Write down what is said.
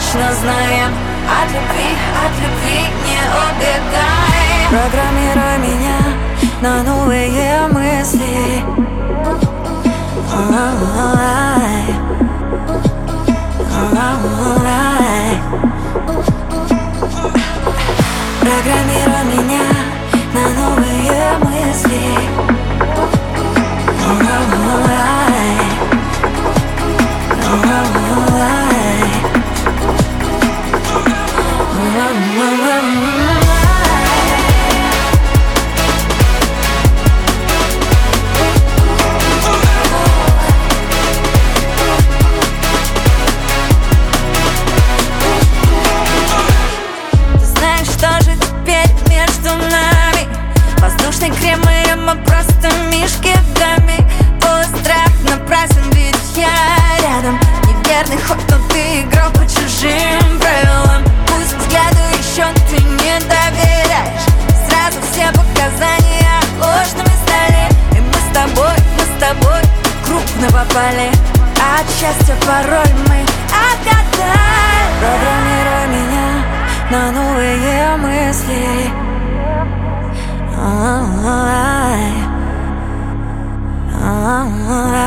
точно знаем, от любви не убегаем. Программируй меня на новые мысли. Программируй меня на новые мысли. Воздушный крем, и мы просто мишки в доме. Твой страх напрасен, ведь я рядом. Неверный ход, но ты играл по чужим правилам. Пусть взгляду еще ты не доверяешь. Сразу все показания ложными стали. И мы с тобой крупно попали. От счастья пароль мы отгадали. Программируй меня на новые мысли. I